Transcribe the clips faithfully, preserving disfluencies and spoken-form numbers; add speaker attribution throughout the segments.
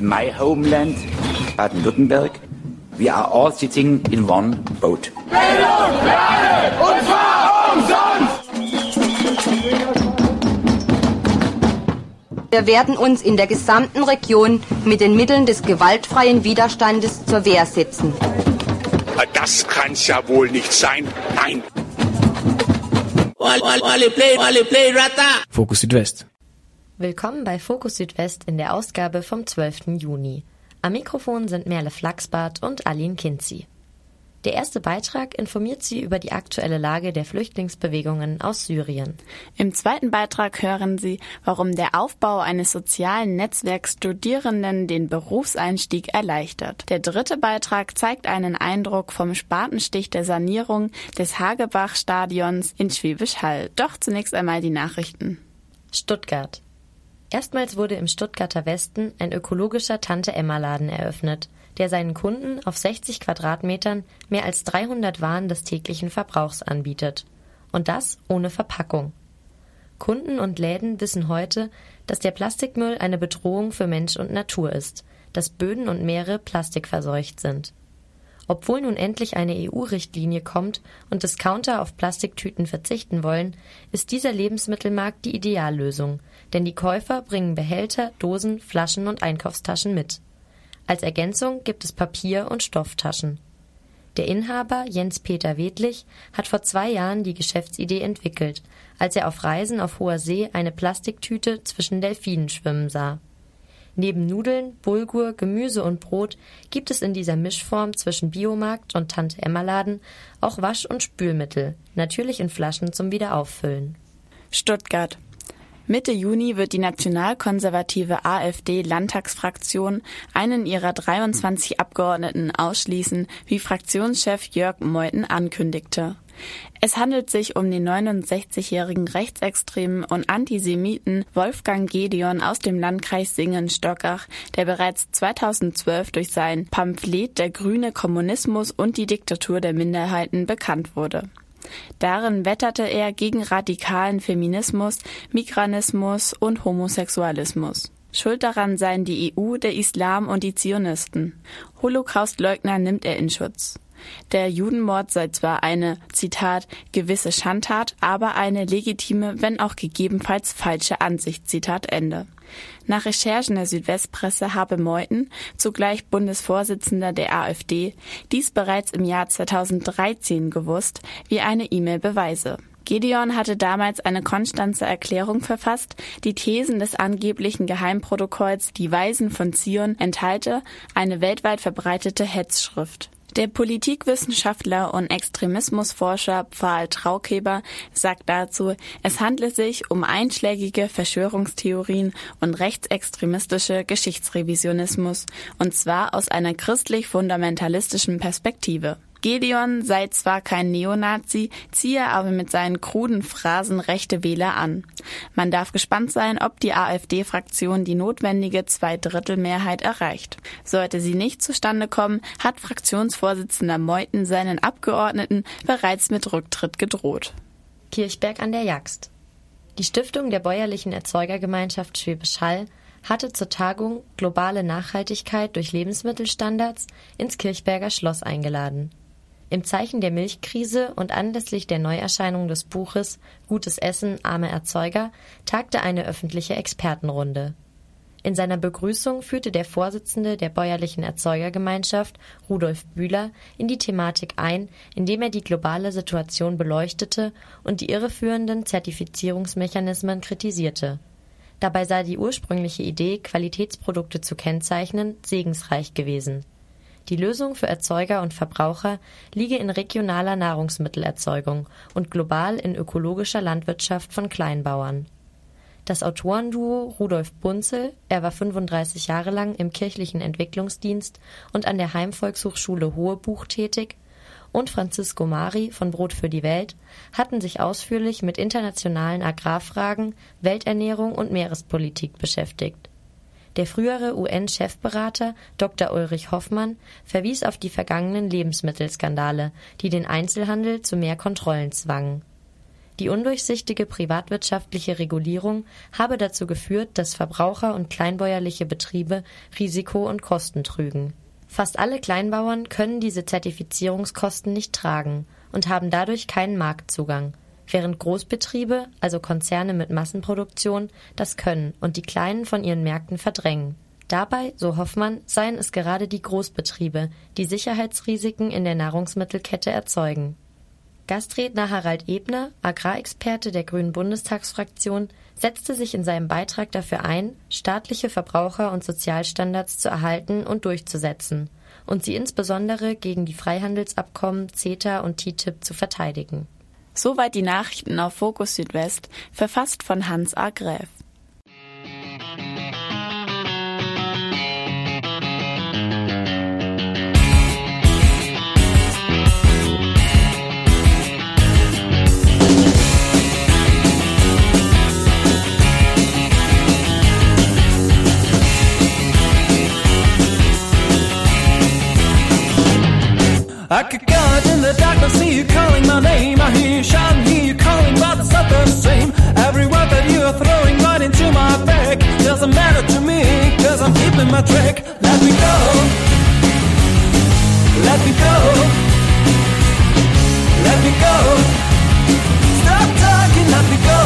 Speaker 1: my homeland, Baden-Württemberg. We are all sitting in one boat.
Speaker 2: Bildung für alle, und zwar umsonst!
Speaker 3: Wir werden uns in der gesamten Region mit den Mitteln des gewaltfreien Widerstandes zur Wehr setzen.
Speaker 4: Das kann's ja wohl nicht sein. Nein!
Speaker 5: Fokus Südwest.
Speaker 6: Willkommen bei Fokus Südwest in der Ausgabe vom zwölften Juni. Am Mikrofon sind Merle Flachsbart und Aline Kinzi. Der erste Beitrag informiert Sie über die aktuelle Lage der Flüchtlingsbewegungen aus Syrien.
Speaker 7: Im zweiten Beitrag hören Sie, warum der Aufbau eines sozialen Netzwerks Studierenden den Berufseinstieg erleichtert. Der dritte Beitrag zeigt einen Eindruck vom Spatenstich der Sanierung des Hagebach-Stadions in Schwäbisch Hall. Doch zunächst einmal die Nachrichten.
Speaker 6: Stuttgart. Erstmals wurde im Stuttgarter Westen ein ökologischer Tante-Emma-Laden eröffnet, der seinen Kunden auf sechzig Quadratmetern mehr als dreihundert Waren des täglichen Verbrauchs anbietet. Und das ohne Verpackung. Kunden und Läden wissen heute, dass der Plastikmüll eine Bedrohung für Mensch und Natur ist, dass Böden und Meere plastikverseucht sind. Obwohl nun endlich eine E U-Richtlinie kommt und Discounter auf Plastiktüten verzichten wollen, ist dieser Lebensmittelmarkt die Ideallösung, denn die Käufer bringen Behälter, Dosen, Flaschen und Einkaufstaschen mit. Als Ergänzung gibt es Papier- und Stofftaschen. Der Inhaber Jens-Peter Wedlich hat vor zwei Jahren die Geschäftsidee entwickelt, als er auf Reisen auf hoher See eine Plastiktüte zwischen Delfinen schwimmen sah. Neben Nudeln, Bulgur, Gemüse und Brot gibt es in dieser Mischform zwischen Biomarkt und Tante-Emma-Laden auch Wasch- und Spülmittel, natürlich in Flaschen zum Wiederauffüllen.
Speaker 7: Stuttgart. Mitte Juni wird die nationalkonservative AfD-Landtagsfraktion einen ihrer dreiundzwanzig Abgeordneten ausschließen, wie Fraktionschef Jörg Meuthen ankündigte. Es handelt sich um den neunundsechzigjährigen Rechtsextremen und Antisemiten Wolfgang Gedeon aus dem Landkreis Singen-Stockach, der bereits zweitausendzwölf durch sein Pamphlet »Der grüne Kommunismus und die Diktatur der Minderheiten« bekannt wurde. Darin wetterte er gegen radikalen Feminismus, Migrantismus und Homosexualismus. Schuld daran seien die E U, der Islam und die Zionisten. Holocaustleugner nimmt er in Schutz. Der Judenmord sei zwar eine, Zitat, gewisse Schandtat, aber eine legitime, wenn auch gegebenenfalls falsche Ansicht, Zitat Ende. Nach Recherchen der Südwestpresse habe Meuthen, zugleich Bundesvorsitzender der AfD, dies bereits im Jahr zweitausenddreizehn gewusst, wie eine E-Mail beweise. Gedeon hatte damals eine Konstanzer Erklärung verfasst, die Thesen des angeblichen Geheimprotokolls Die Weisen von Zion enthalte, eine weltweit verbreitete Hetzschrift. Der Politikwissenschaftler und Extremismusforscher Pfahl Traukeber sagt dazu, es handle sich um einschlägige Verschwörungstheorien und rechtsextremistische Geschichtsrevisionismus, und zwar aus einer christlich-fundamentalistischen Perspektive. Gedeon sei zwar kein Neonazi, ziehe aber mit seinen kruden Phrasen rechte Wähler an. Man darf gespannt sein, ob die AfD-Fraktion die notwendige Zweidrittelmehrheit erreicht. Sollte sie nicht zustande kommen, hat Fraktionsvorsitzender Meuthen seinen Abgeordneten bereits mit Rücktritt gedroht.
Speaker 6: Kirchberg an der Jagst. Die Stiftung der Bäuerlichen Erzeugergemeinschaft Schwäbisch Hall hatte zur Tagung Globale Nachhaltigkeit durch Lebensmittelstandards ins Kirchberger Schloss eingeladen. Im Zeichen der Milchkrise und anlässlich der Neuerscheinung des Buches Gutes Essen, arme Erzeuger tagte eine öffentliche Expertenrunde. In seiner Begrüßung führte der Vorsitzende der Bäuerlichen Erzeugergemeinschaft, Rudolf Bühler, in die Thematik ein, indem er die globale Situation beleuchtete und die irreführenden Zertifizierungsmechanismen kritisierte. Dabei sei die ursprüngliche Idee, Qualitätsprodukte zu kennzeichnen, segensreich gewesen. Die Lösung für Erzeuger und Verbraucher liege in regionaler Nahrungsmittelerzeugung und global in ökologischer Landwirtschaft von Kleinbauern. Das Autorenduo Rudolf Bunzel, er war fünfunddreißig Jahre lang im kirchlichen Entwicklungsdienst und an der Heimvolkshochschule Hohebuch tätig, und Francisco Mari von Brot für die Welt hatten sich ausführlich mit internationalen Agrarfragen, Welternährung und Meerespolitik beschäftigt. Der frühere U N-Chefberater Doktor Ulrich Hoffmann verwies auf die vergangenen Lebensmittelskandale, die den Einzelhandel zu mehr Kontrollen zwangen. Die undurchsichtige privatwirtschaftliche Regulierung habe dazu geführt, dass Verbraucher und kleinbäuerliche Betriebe Risiko und Kosten trügen. Fast alle Kleinbauern können diese Zertifizierungskosten nicht tragen und haben dadurch keinen Marktzugang, während Großbetriebe, also Konzerne mit Massenproduktion, das können und die Kleinen von ihren Märkten verdrängen. Dabei, so Hoffmann, seien es gerade die Großbetriebe, die Sicherheitsrisiken in der Nahrungsmittelkette erzeugen. Gastredner Harald Ebner, Agrarexperte der Grünen Bundestagsfraktion, setzte sich in seinem Beitrag dafür ein, staatliche Verbraucher- und Sozialstandards zu erhalten und durchzusetzen und sie insbesondere gegen die Freihandelsabkommen CETA und T T I P zu verteidigen.
Speaker 7: Soweit die Nachrichten auf Fokus Südwest, verfasst von Hans A. Gräf.
Speaker 5: I could go out in the darkness, see you calling my name. I hear you shouting, hear you calling, but it's not the same. Every word that you are throwing right into my back doesn't matter to me, cause I'm keeping my track. Let me go, let me go, let me go. Stop talking, let me go.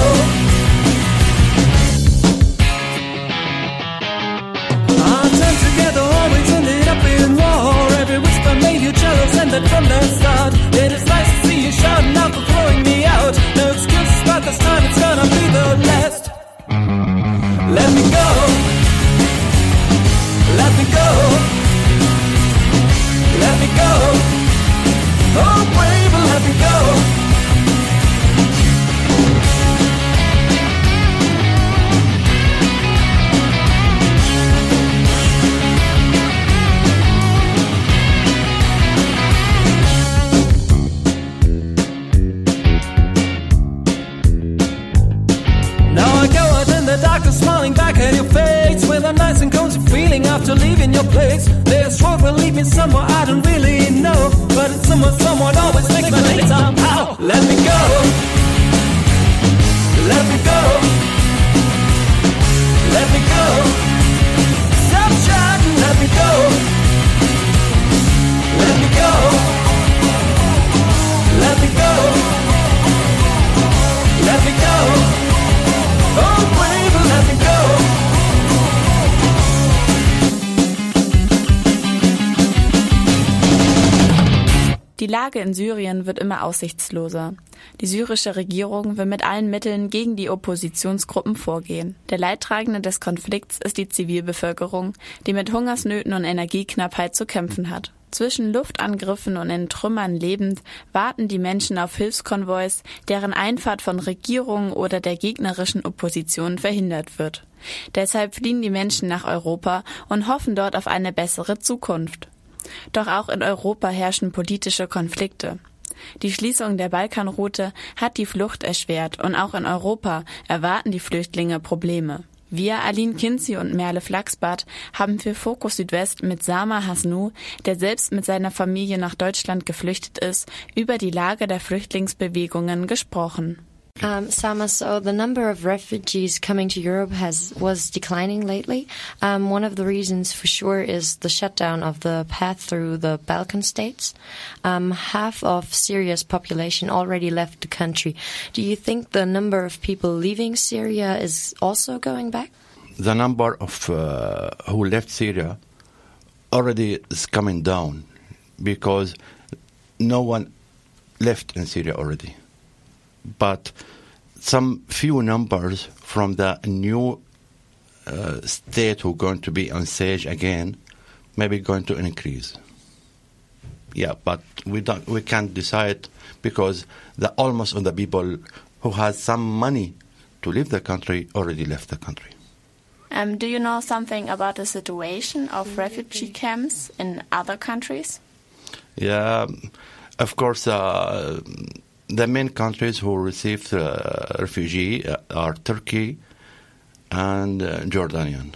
Speaker 5: Our time together always ended up in war. Every whisper made you jealous, and that from the start. It is nice to see you shouting out for throwing me out. No excuses, but this time it's gonna be the last. Let me go, let me go, let me go. Oh baby, let me go. Smiling back at your face with a nice and cozy feeling after leaving your place. This road will lead me somewhere I don't really know, but it's somewhere someone always makes me late somehow. Let me go, let me go, let me go. Stop shouting, let me go, let me go, let me go, let me go. Oh baby, let me go.
Speaker 7: Die Lage in Syrien wird immer aussichtsloser. Die syrische Regierung will mit allen Mitteln gegen die Oppositionsgruppen vorgehen. Der Leidtragende des Konflikts ist die Zivilbevölkerung, die mit Hungersnöten und Energieknappheit zu kämpfen hat. Zwischen Luftangriffen und in Trümmern lebend warten die Menschen auf Hilfskonvois, deren Einfahrt von Regierungen oder der gegnerischen Opposition verhindert wird. Deshalb fliehen die Menschen nach Europa und hoffen dort auf eine bessere Zukunft. Doch auch in Europa herrschen politische Konflikte. Die Schließung der Balkanroute hat die Flucht erschwert und auch in Europa erwarten die Flüchtlinge Probleme. Wir, Aline Kinzi und Merle Flachsbart, haben für Fokus Südwest mit Sama Hasnu, der selbst mit seiner Familie nach Deutschland geflüchtet ist, über die Lage der Flüchtlingsbewegungen gesprochen.
Speaker 6: Um, Sama, so the number of refugees coming to Europe has was declining lately. Um, one of the reasons for sure is the shutdown of the path through the Balkan states. Um, half of Syria's population already left the country. Do you think the number of people leaving Syria is also going back?
Speaker 8: The number of uh, who left Syria already is coming down because no one left in Syria already. But some few numbers from the new uh, state who are going to be on stage again, maybe going to increase. Yeah, but we don't, we can't decide because the almost all the people who has some money to leave the country already left the country.
Speaker 7: Um, do you know something about the situation of refugee camps in other countries?
Speaker 8: Yeah, of course. Uh, The main countries who received uh, refugee uh, are Turkey and uh, Jordanian.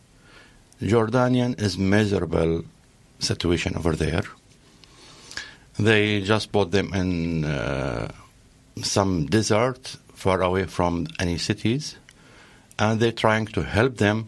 Speaker 8: Jordanian is miserable situation over there. They just put them in uh, some desert far away from any cities, and they're trying to help them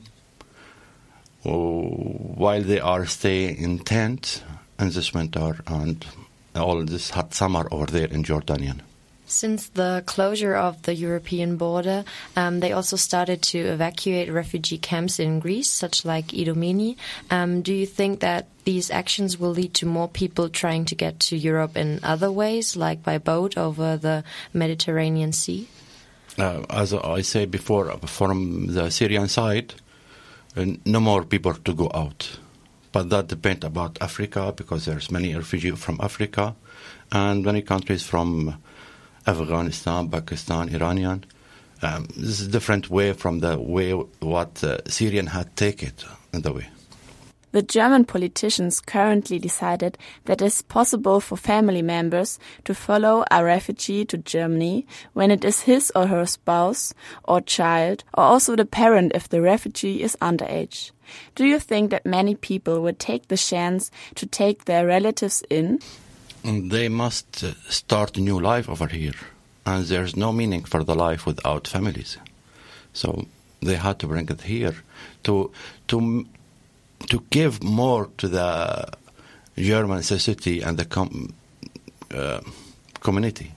Speaker 8: while they are staying in tents in this winter and all this hot summer over there in Jordanian.
Speaker 6: Since the closure of the European border, um, they also started to evacuate refugee camps in Greece, such like Idomeni. Um, do you think that these actions will lead to more people trying to get to Europe in other ways, like by boat over the Mediterranean Sea?
Speaker 8: Uh, as I say before, from the Syrian side, uh, no more people to go out. But that depends about Africa, because there's many refugees from Africa and many countries from Afghanistan, Pakistan, Iranian. Um, this is a different way from the way what uh, Syrian had taken it in the way.
Speaker 7: The German politicians currently decided that it is possible for family members to follow a refugee to Germany when it is his or her spouse or child, or also the parent if the refugee is underage. Do you think that many people would take the chance to take their relatives in?
Speaker 8: They must start a new life over here, and there's no meaning for the life without families. So they had to bring it here to to to give more to the German society and the com- uh, community.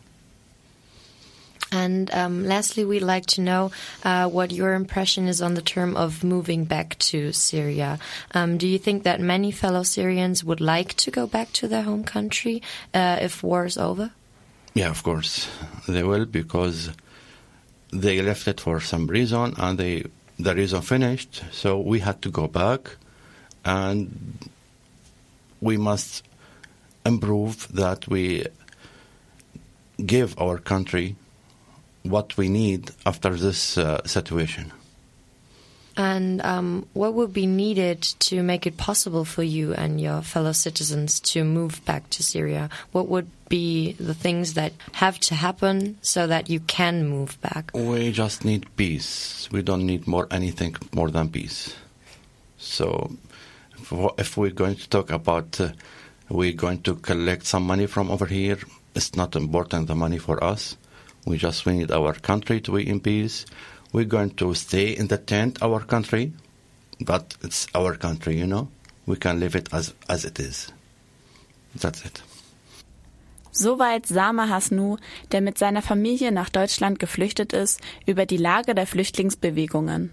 Speaker 6: And um, lastly, we'd like to know uh, what your impression is on the term of moving back to Syria. Um, do you think that many fellow Syrians would like to go back to their home country uh, if war is over?
Speaker 8: Yeah, of course. They will, because they left it for some reason, and they the reason finished. So we had to go back, and we must improve that we give our country what we need after this uh, situation.
Speaker 6: And um, what would be needed to make it possible for you and your fellow citizens to move back to Syria? What would be the things that have to happen so that you can move back?
Speaker 8: We just need peace. We don't need more anything more than peace. So if we're going to talk about uh, we're going to collect some money from over here, it's not important, the money for us. We just need our country to be in peace. We're going to stay in the tent, our country, but it's our country, you know. We can live it as as it is. That's it.
Speaker 7: Soweit Sama Hasnu, der mit seiner Familie nach Deutschland geflüchtet ist, über die Lage der Flüchtlingsbewegungen.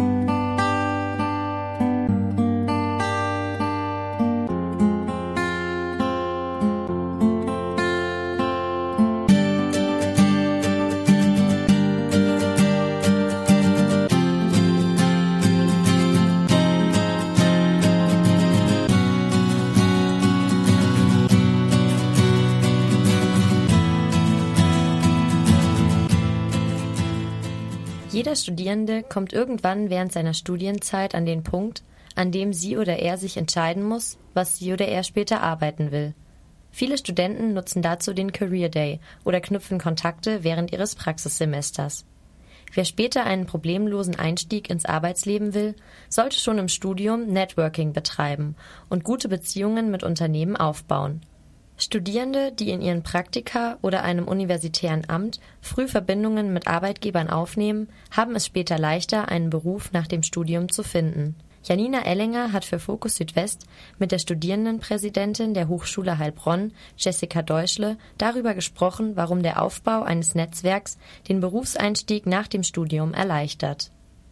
Speaker 6: Jeder Studierende kommt irgendwann während seiner Studienzeit an den Punkt, an dem sie oder er sich entscheiden muss, was sie oder er später arbeiten will. Viele Studenten nutzen dazu den Career Day oder knüpfen Kontakte während ihres Praxissemesters. Wer später einen problemlosen Einstieg ins Arbeitsleben will, sollte schon im Studium Networking betreiben und gute Beziehungen mit Unternehmen aufbauen. Studierende, die in ihren Praktika oder einem universitären Amt früh Verbindungen mit Arbeitgebern aufnehmen, haben es später leichter, einen Beruf nach dem Studium zu finden. Janina Ellinger hat für Fokus Südwest mit der Studierendenpräsidentin der Hochschule Heilbronn, Jessica Deutschle, darüber gesprochen, warum der Aufbau eines Netzwerks den Berufseinstieg nach dem Studium erleichtert.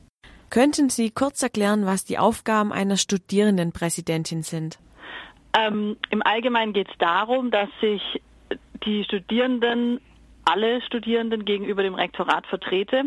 Speaker 9: Könnten Sie kurz erklären, was die Aufgaben einer Studierendenpräsidentin sind?
Speaker 10: Ähm, im Allgemeinen geht es darum, dass sich die Studierenden, alle Studierenden gegenüber dem Rektorat vertrete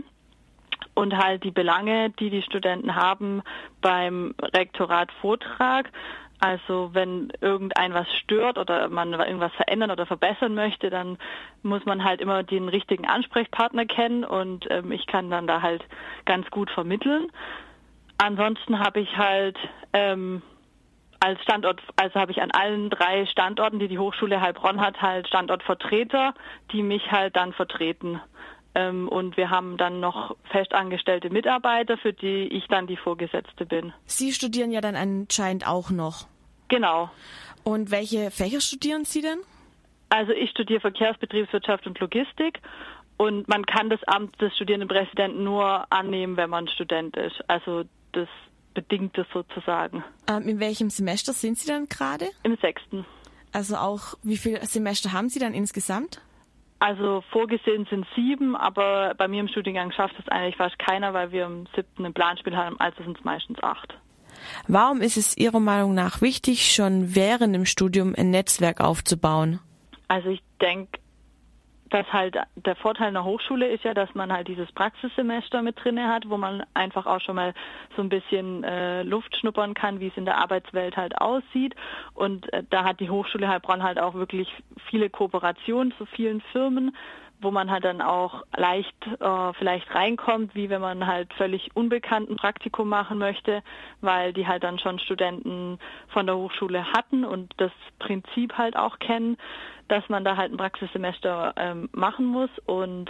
Speaker 10: und halt die Belange, die die Studenten haben, beim Rektorat vortrag. Also wenn irgendein was stört oder man irgendwas verändern oder verbessern möchte, dann muss man halt immer den richtigen Ansprechpartner kennen und ähm, ich kann dann da halt ganz gut vermitteln. Ansonsten habe ich halt ähm, als Standort, also habe ich an allen drei Standorten, die die Hochschule Heilbronn hat, halt Standortvertreter, die mich halt dann vertreten. Ähm, und wir haben dann noch festangestellte Mitarbeiter, für die ich dann die Vorgesetzte bin.
Speaker 9: Sie studieren ja dann anscheinend auch noch.
Speaker 10: Genau.
Speaker 9: Und welche Fächer studieren Sie denn?
Speaker 10: Also ich studiere Verkehrsbetriebswirtschaft und Logistik und man kann das Amt des Studierendenpräsidenten nur annehmen, wenn man Student ist. Also das bedingt es sozusagen.
Speaker 9: Ähm, in welchem Semester sind Sie dann gerade?
Speaker 10: Im sechsten.
Speaker 9: Also auch, wie viele Semester haben Sie dann insgesamt?
Speaker 10: Also vorgesehen sind sieben, aber bei mir im Studiengang schafft es eigentlich fast keiner, weil wir im siebten ein Planspiel haben, also sind es meistens acht.
Speaker 9: Warum ist es Ihrer Meinung nach wichtig, schon während dem Studium ein Netzwerk aufzubauen?
Speaker 10: Also ich denke, dass halt der Vorteil einer Hochschule ist ja, dass man halt dieses Praxissemester mit drinne hat, wo man einfach auch schon mal so ein bisschen äh, Luft schnuppern kann, wie es in der Arbeitswelt halt aussieht. Und äh, da hat die Hochschule Heilbronn halt auch wirklich viele Kooperationen zu vielen Firmen, wo man halt dann auch leicht äh, vielleicht reinkommt, wie wenn man halt völlig unbekannten Praktikum machen möchte, weil die halt dann schon Studenten von der Hochschule hatten und das Prinzip halt auch kennen, dass man da halt ein Praxissemester ähm, machen muss und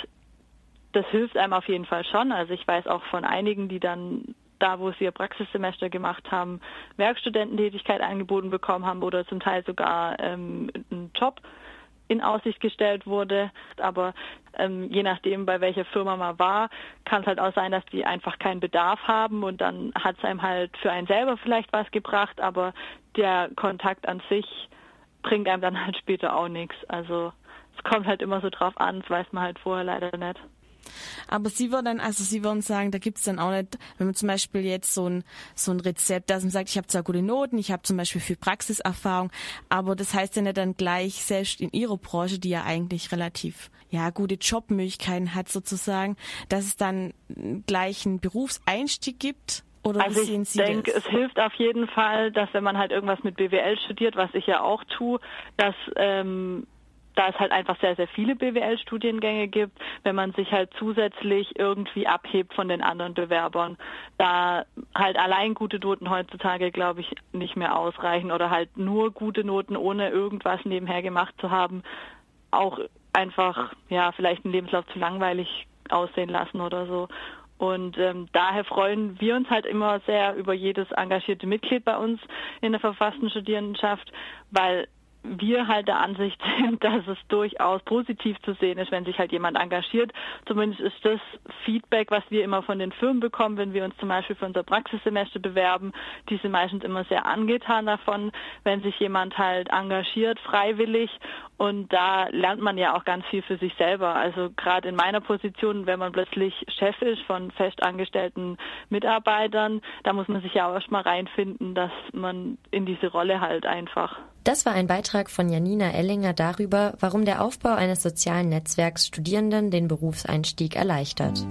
Speaker 10: das hilft einem auf jeden Fall schon. Also ich weiß auch von einigen, die dann da, wo sie ihr Praxissemester gemacht haben, Werkstudententätigkeit angeboten bekommen haben oder zum Teil sogar ähm, einen Job in Aussicht gestellt wurde. Aber ähm, je nachdem, bei welcher Firma man war, kann es halt auch sein, dass die einfach keinen Bedarf haben und dann hat es einem halt für einen selber vielleicht was gebracht, aber der Kontakt an sich bringt einem dann halt später auch nichts. Also es kommt halt immer so drauf an, das weiß man halt vorher leider nicht.
Speaker 9: Aber Sie würden, also Sie würden sagen, da gibt's dann auch nicht, wenn man zum Beispiel jetzt so ein so ein Rezept, dass man sagt, ich habe zwar gute Noten, ich habe zum Beispiel viel Praxiserfahrung, aber das heißt ja nicht dann gleich, selbst in Ihrer Branche, die ja eigentlich relativ ja gute Jobmöglichkeiten hat sozusagen, dass es dann gleich einen Berufseinstieg gibt? Oder
Speaker 10: also
Speaker 9: sehen Sie
Speaker 10: ich denke,
Speaker 9: das?
Speaker 10: Es hilft auf jeden Fall, dass wenn man halt irgendwas mit B W L studiert, was ich ja auch tue, dass ähm, da es halt einfach sehr, sehr viele B W L-Studiengänge gibt, wenn man sich halt zusätzlich irgendwie abhebt von den anderen Bewerbern. Da halt allein gute Noten heutzutage, glaube ich, nicht mehr ausreichen oder halt nur gute Noten, ohne irgendwas nebenher gemacht zu haben, auch einfach, ja, vielleicht einen Lebenslauf zu langweilig aussehen lassen oder so. Und ähm, daher freuen wir uns halt immer sehr über jedes engagierte Mitglied bei uns in der verfassten Studierendenschaft, weil wir halt der Ansicht sind, dass es durchaus positiv zu sehen ist, wenn sich halt jemand engagiert. Zumindest ist das Feedback, was wir immer von den Firmen bekommen, wenn wir uns zum Beispiel für unser Praxissemester bewerben. Die sind meistens immer sehr angetan davon, wenn sich jemand halt engagiert, freiwillig. Und da lernt man ja auch ganz viel für sich selber. Also gerade in meiner Position, wenn man plötzlich Chef ist von festangestellten Mitarbeitern, da muss man sich ja auch erstmal reinfinden, dass man in diese Rolle halt einfach.
Speaker 6: Das war ein Beitrag von Janina Ellinger darüber, warum der Aufbau eines sozialen Netzwerks Studierenden den Berufseinstieg erleichtert.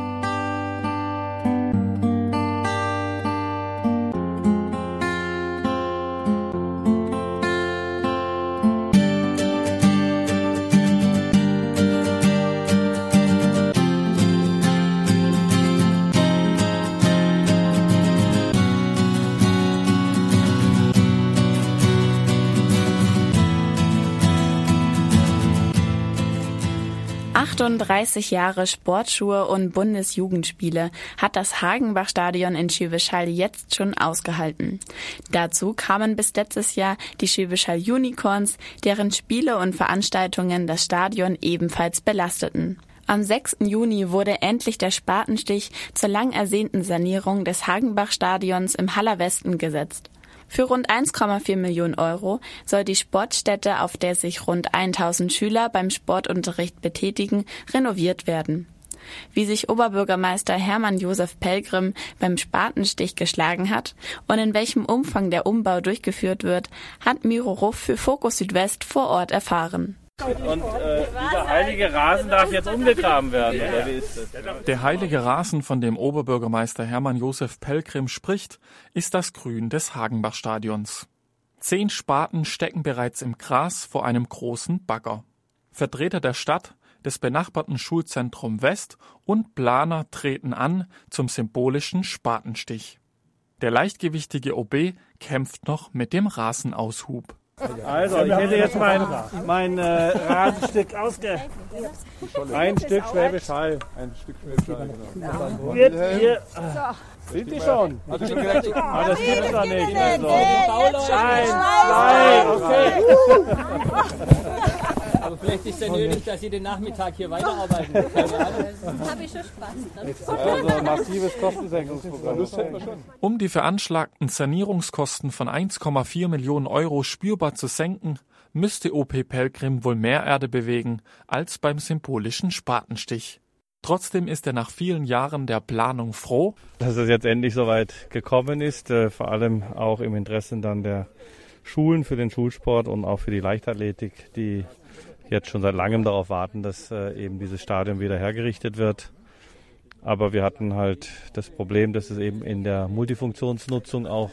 Speaker 7: achtunddreißig Jahre Sportschuhe und Bundesjugendspiele hat das Hagenbach-Stadion in Schwäbisch Hall jetzt schon ausgehalten. Dazu kamen bis letztes Jahr die Schwäbisch Hall Unicorns, deren Spiele und Veranstaltungen das Stadion ebenfalls belasteten. Am sechsten Juni wurde endlich der Spatenstich zur lang ersehnten Sanierung des Hagenbach-Stadions im Haller Westen gesetzt. Für rund eins Komma vier Millionen Euro soll die Sportstätte, auf der sich rund tausend Schüler beim Sportunterricht betätigen, renoviert werden. Wie sich Oberbürgermeister Hermann Josef Pelgrim beim Spatenstich geschlagen hat und in welchem Umfang der Umbau durchgeführt wird, hat Miro Ruff für Fokus Südwest vor Ort erfahren.
Speaker 11: Und äh, dieser heilige Rasen darf jetzt umgegraben werden, oder wie ist das?
Speaker 12: Der heilige Rasen, von dem Oberbürgermeister Hermann Josef Pelgrim spricht, ist das Grün des Hagenbach-Stadions. Zehn Spaten stecken bereits im Gras vor einem großen Bagger. Vertreter der Stadt, des benachbarten Schulzentrum West und Planer treten an zum symbolischen Spatenstich. Der leichtgewichtige O B kämpft noch mit dem Rasenaushub.
Speaker 11: Also, ich hätte jetzt mein, mein äh, Rasenstück ausge... Ein Stück Schwäbisch Hall. Ein Stück Schwäbisch Hall, genau. Wird hier... Sind die schon? Ah, das gibt es doch nicht. Also. Eins, zwei, okay.
Speaker 13: Aber vielleicht ist es ja nötig, dass Sie den Nachmittag hier weiterarbeiten. Das
Speaker 14: habe ich schon Spaß dran.
Speaker 11: Also ein massives Kostensenkungsprogramm. Das hätten wir schon.
Speaker 12: Um die veranschlagten Sanierungskosten von eins Komma vier Millionen Euro spürbar zu senken, müsste O P Pelgrim wohl mehr Erde bewegen als beim symbolischen Spatenstich. Trotzdem ist er nach vielen Jahren der Planung froh,
Speaker 11: dass es jetzt endlich soweit gekommen ist, äh, vor allem auch im Interesse dann der Schulen für den Schulsport und auch für die Leichtathletik, die jetzt schon seit langem darauf warten, dass äh, eben dieses Stadion wieder hergerichtet wird. Aber wir hatten halt das Problem, dass es eben in der Multifunktionsnutzung auch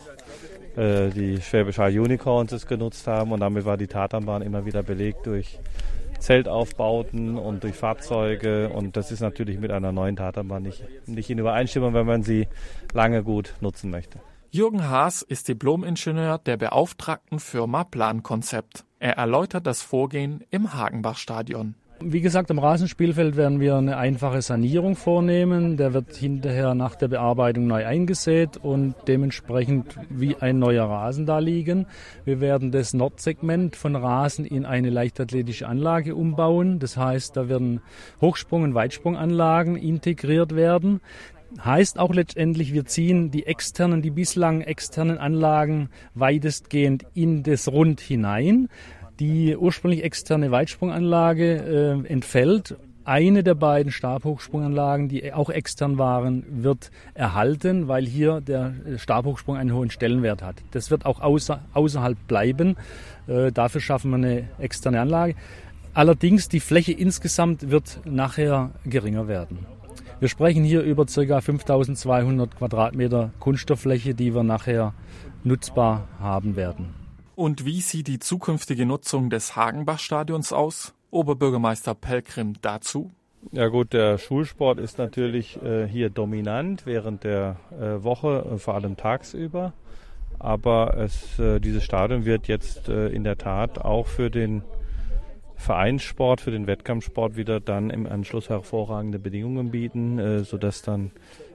Speaker 11: äh, die Schwäbisch Hall Unicorns es genutzt haben und damit war die Tatanbahn immer wieder belegt durch Zeltaufbauten und durch Fahrzeuge und das ist natürlich mit einer neuen Tatanbahn nicht, nicht in Übereinstimmung, wenn man sie lange gut nutzen möchte.
Speaker 12: Jürgen Haas ist Diplom-Ingenieur der beauftragten Firma Plankonzept. Er erläutert das Vorgehen im Hagenbach-Stadion.
Speaker 15: Wie gesagt, am Rasenspielfeld werden wir eine einfache Sanierung vornehmen. Der wird hinterher nach der Bearbeitung neu eingesät und dementsprechend wie ein neuer Rasen da liegen. Wir werden das Nordsegment von Rasen in eine leichtathletische Anlage umbauen. Das heißt, da werden Hochsprung- und Weitsprunganlagen integriert werden. Heißt auch letztendlich, wir ziehen die externen, die bislang externen Anlagen weitestgehend in das Rund hinein. Die ursprünglich externe Weitsprunganlage äh, entfällt. Eine der beiden Stabhochsprunganlagen, die auch extern waren, wird erhalten, weil hier der Stabhochsprung einen hohen Stellenwert hat. Das wird auch außer, außerhalb bleiben. Äh, dafür schaffen wir eine externe Anlage. Allerdings die Fläche insgesamt wird nachher geringer werden. Wir sprechen hier über ca. fünftausendzweihundert Quadratmeter Kunststofffläche, die wir nachher nutzbar haben werden.
Speaker 12: Und wie sieht die zukünftige Nutzung des Hagenbach-Stadions aus? Oberbürgermeister Pelgrim dazu.
Speaker 11: Ja gut, der Schulsport ist natürlich äh, hier dominant während der äh, Woche, äh, vor allem tagsüber. Aber es, äh, dieses Stadion wird jetzt äh, in der Tat auch für den Vereinssport, für den Wettkampfsport wieder dann im Anschluss hervorragende Bedingungen bieten, äh, sodass dann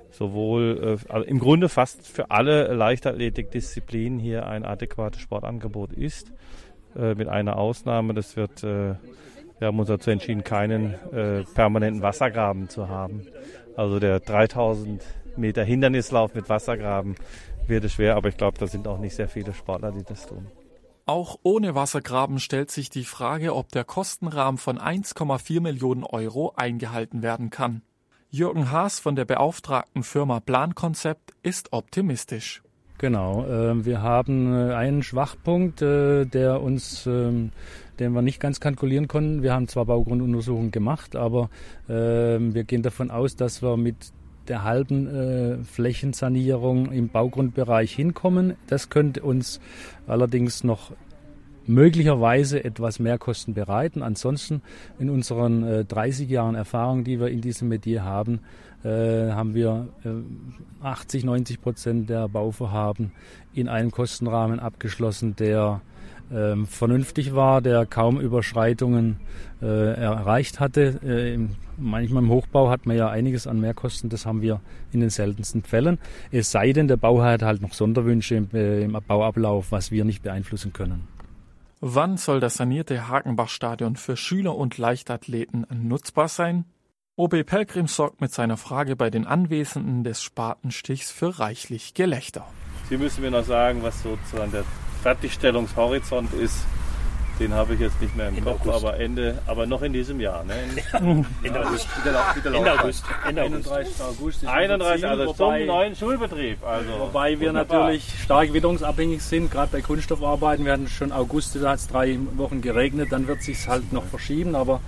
Speaker 11: sowohl äh, also im Grunde fast für alle Leichtathletikdisziplinen hier ein adäquates Sportangebot ist. Äh, mit einer Ausnahme, das wird, äh, wir haben uns dazu entschieden, keinen äh, permanenten Wassergraben zu haben. Also der dreitausend Meter Hindernislauf mit Wassergraben wird es schwer, aber ich glaube, da sind auch nicht sehr viele Sportler, die das tun.
Speaker 12: Auch ohne Wassergraben stellt sich die Frage, ob der Kostenrahmen von eins Komma vier Millionen Euro eingehalten werden kann. Jürgen Haas von der beauftragten Firma Plankonzept ist optimistisch.
Speaker 15: Genau, äh, wir haben äh, einen Schwachpunkt, äh, der uns, äh, den wir nicht ganz kalkulieren konnten. Wir haben zwar Baugrunduntersuchungen gemacht, aber äh, wir gehen davon aus, dass wir mit der halben äh, Flächensanierung im Baugrundbereich hinkommen. Das könnte uns allerdings noch möglicherweise etwas mehr Kosten bereiten. Ansonsten in unseren äh, dreißig Jahren Erfahrung, die wir in diesem Metier haben, äh, haben wir äh, achtzig, neunzig Prozent der Bauvorhaben in einem Kostenrahmen abgeschlossen, der äh, vernünftig war, der kaum Überschreitungen äh, erreicht hatte. Äh, manchmal im Hochbau hat man ja einiges an Mehrkosten, das haben wir in den seltensten Fällen. Es sei denn, der Bauherr hat halt noch Sonderwünsche im, äh, im Bauablauf, was wir nicht beeinflussen können.
Speaker 12: Wann soll das sanierte Hagenbach-Stadion für Schüler und Leichtathleten nutzbar sein? O B Pelgrim sorgt mit seiner Frage bei den Anwesenden des Spatenstichs für reichlich Gelächter.
Speaker 11: Sie müssen mir noch sagen, was sozusagen der Fertigstellungshorizont ist. Den habe ich jetzt nicht mehr im Kopf, aber Ende, aber noch in diesem Jahr. Ne?
Speaker 13: Ende August. Ende August.
Speaker 11: einunddreißigsten August. einunddreißigsten also
Speaker 15: wobei,
Speaker 11: zum neuen Schulbetrieb. Also
Speaker 15: wobei wir
Speaker 11: wunderbar.
Speaker 15: natürlich stark witterungsabhängig sind, gerade bei Kunststoffarbeiten. Wir hatten schon August, da hat es drei Wochen geregnet, dann wird es sich halt noch verschieben, aber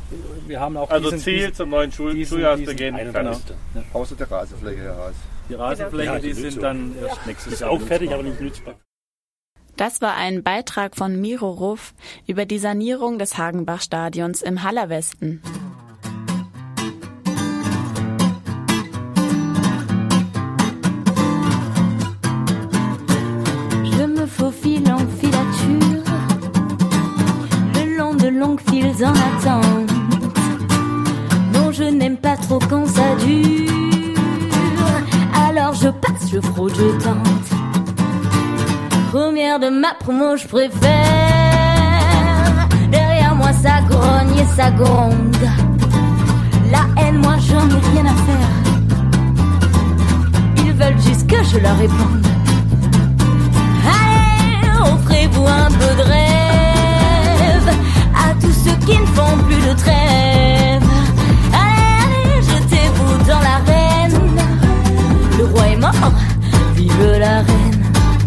Speaker 15: wir haben auch
Speaker 11: also
Speaker 15: diesen,
Speaker 11: Ziel
Speaker 15: diesen,
Speaker 11: zum neuen Schul
Speaker 15: diesen,
Speaker 11: Schuljahrsbeginn.
Speaker 15: Genau.
Speaker 16: Ja. Außer der Rasenfläche heraus.
Speaker 15: Die Rasenfläche,
Speaker 16: ja,
Speaker 15: die sind
Speaker 16: so.
Speaker 15: dann erst nächstes
Speaker 16: ist
Speaker 15: Jahr
Speaker 16: auch fertig, aber nicht nutzbar.
Speaker 7: Das war ein Beitrag von Miro Ruff über die Sanierung des Hagenbach-Stadions im Hallerwesten.
Speaker 17: Je me faufile en filature le long de longues files en attente. Non, je n'aime pas trop quand ça dure. Alors je passe, je fraude, je tente. Première de ma promo, je préfère. Derrière moi ça grogne et ça gronde. La haine, moi j'en ai rien à faire. Ils veulent juste que je leur réponde. Allez, offrez-vous un peu de rêve à tous ceux qui ne font plus de trêve. Allez, allez, jetez-vous dans l'arène. Le roi est mort, vive la reine.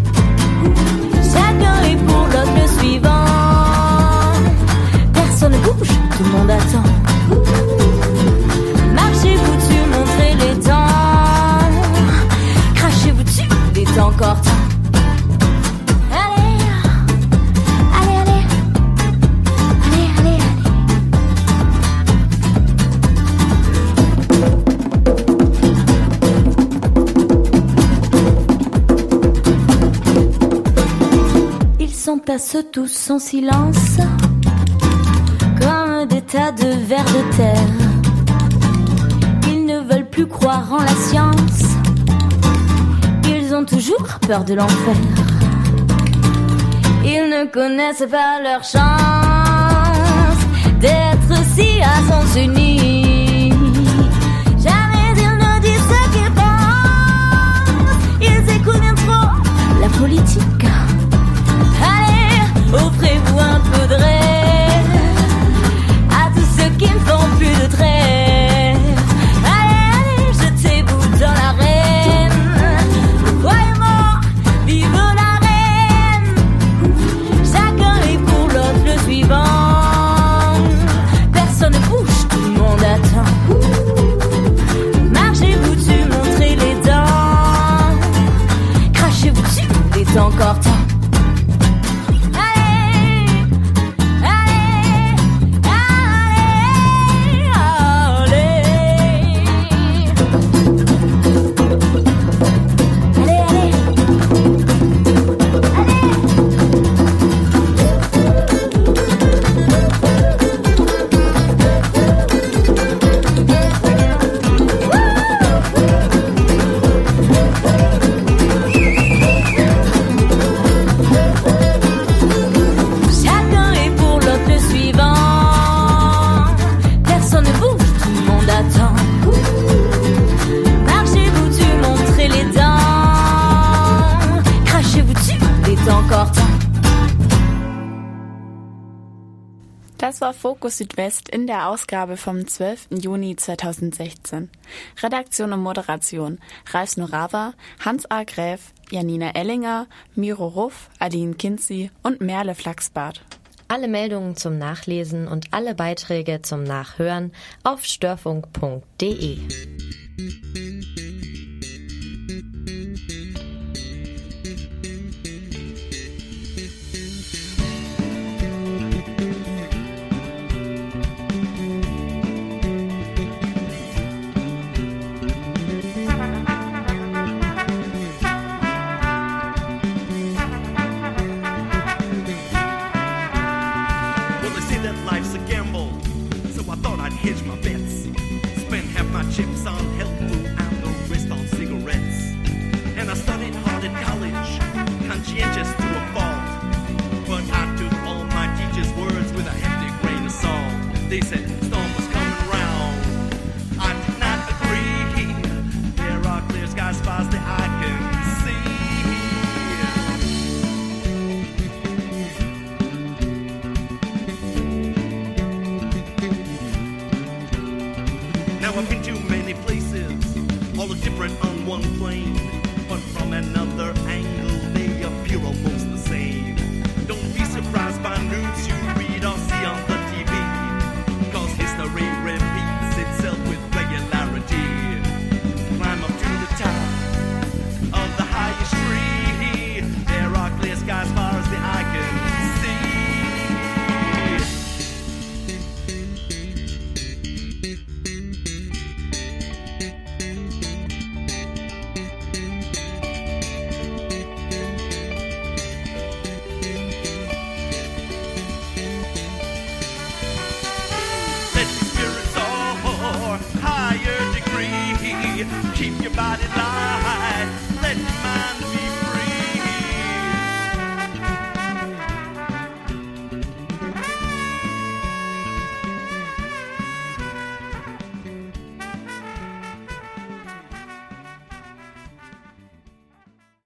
Speaker 17: Chacun est pour l'autre le suivant. Personne ne bouge, tout le monde attend. Marchez-vous dessus, montrez les dents. Crachez-vous dessus, il est encore temps. Allez, allez, allez, allez, allez, allez. Ils sont tasseux tous en silence, comme des tas de vers de terre. Ils ne veulent plus croire en la science. Ils ont toujours peur de l'enfer. Ils ne connaissent pas leur chance d'être si à sens unis. Jamais ils ne disent ce qu'ils pensent. Ils écoutent bien trop la politique. Allez, offrez-vous un peu de rêve à tous ceux qui ne font plus de trêve. Allez, allez, jetez-vous dans l'arène. Le roi est mort, vive la reine. Chacun est pour l'autre le suivant. Personne ne bouge, tout le monde attend. Marchez-vous dessus, montrez les dents. Crachez-vous dessus, il est encore temps.
Speaker 7: Das war Fokus Südwest in der Ausgabe vom zwölften Juni zweitausendsechzehn. Redaktion und Moderation: Ralf Norava, Hans A. Gräf, Janina Ellinger, Miro Ruff, Aline Kinzi und Merle Flachsbart.
Speaker 6: Alle Meldungen zum Nachlesen und alle Beiträge zum Nachhören auf störfunk punkt de.
Speaker 18: Chips on health food and the rest on cigarettes. And I studied hard at college, conscientious to a fault. But I took all my teachers' words with a hefty grain of salt. They said,